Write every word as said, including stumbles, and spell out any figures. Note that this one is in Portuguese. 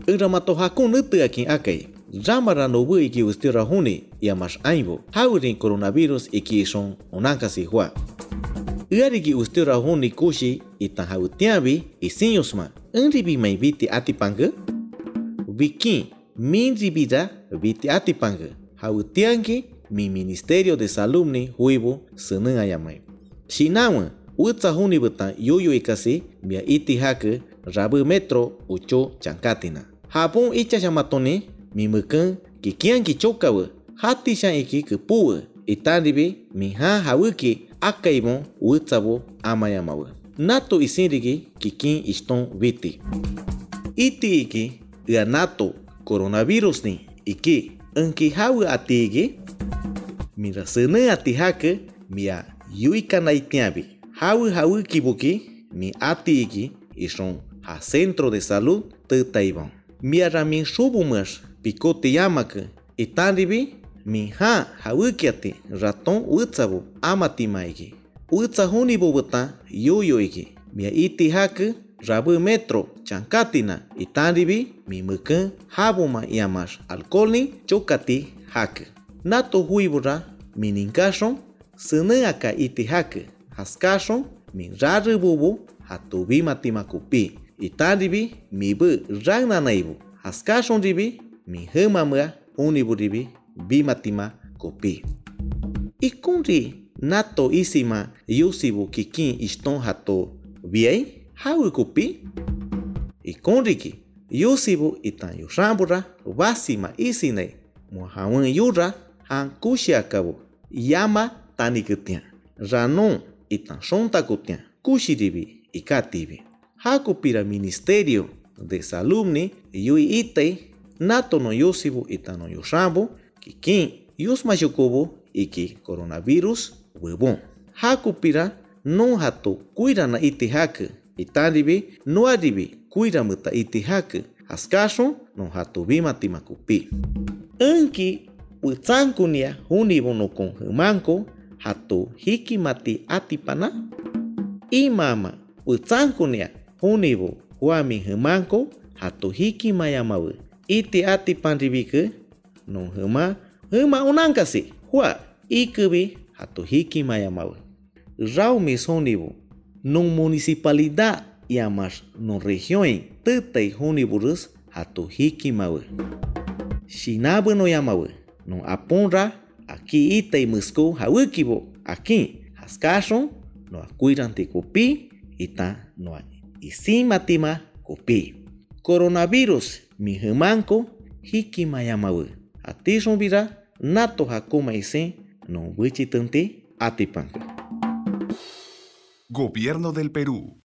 Ramato hakun nutu akin akai. Ramara no bu iki ustira huni yamas aibo. Haurin coronavirus iki son onankasi hua. Uarigi ustira huni kushi itan hautiabi isinyosma. Enribi mai viti atipanga. Vikin min ribida viti atipanga. Hautiangi mi Ministerio de Salud ni huibu seneng ayamai. Shinawan utsa huni betan yuyu ikasi mia iti hake rabu metro ucho chankatina. Hapun icha shamatoni mi mekan kikian kichokawe hati shan iki kepuwe itaribi mi ha hawiki akaibon utsabo amayamawe. Nato isinrigi kikin iston viti. Iti iki ya nato coronavirus ni iki enki hawe ati iki mira seneng ati hake mia yuikana itiabi. Hawe hawe kibuki mi ati iki ison ha centro de salud te taibon. Mia ramin subumas picote yamake itaribi mi ha hawikiati raton utsabo amati maiki. Utsa huni bobota yoyo iki. Mia iti hake rabu metro chankatina itaribi mi mekan habuma yamas alcoholni chokati hake. Nato huibura mi ninkashon seneng aka iti hake haskashon mi rare bubu hatubi matimakupi. Itaribi mi bu ragna naibu haskashon ribi mi hemamua unibu ribi bimatima kopi. Ikunri nato isima yusibu kikin iston hato biei hawi kopi. Ikunri ki yusibu itan yurambura wasima isine muhawan yura han kushiakabu yama tanikutian ranon itan shontakutian kushiribi ikatibi. Hakupira Ministerio de Salud ni yui itei nato no yusibu itano yushambu kikin yusmashukubu iki coronavirus webon. Hakupira no hato kuira na iti hake itaribi no aribi kuira muta iti hake haskashon no hato bimati makupi. Enki utsankunia hunibo no kon humanko hato hikimati atipana imama utsankunia hunibo huami humanko hato hiki mayamawe iti ati pandribike non huma huma unankasi hua ikubi hato hiki mayamawe rau mis hunibo non municipalidad yamas non región tetei huniburus hato hiki mawe shinabu no yamawe non aponra aquí itei musko hawikibo aquí haskashon no akuiranti kopi ita no isimatima kopi. Coronavirus mi humanko hiki mayamawe atishon vira nato hakuma isen no wichitanti atipanka. Gobierno del Perú.